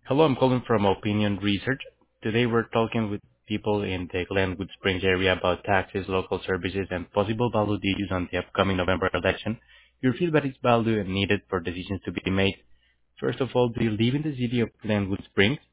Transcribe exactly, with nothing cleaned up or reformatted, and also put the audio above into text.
Hello, I'm calling from Opinion Research. Today we're talking with people in the Glenwood Springs area about taxes, local services, and possible ballot issues on the upcoming November election. Your feedback is valued and needed for decisions to be made. First of all, do you live in the city of Glenwood Springs?